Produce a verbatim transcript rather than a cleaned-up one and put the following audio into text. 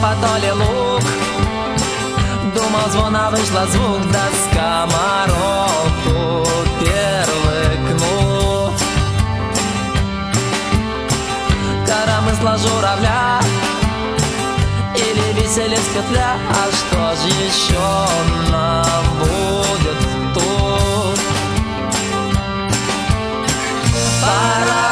подоле лук. Думал, звона вышла звук, да скомороху первый кнут. Коромысла журавля или веселец петля, а что ж еще нам будет тут? Пора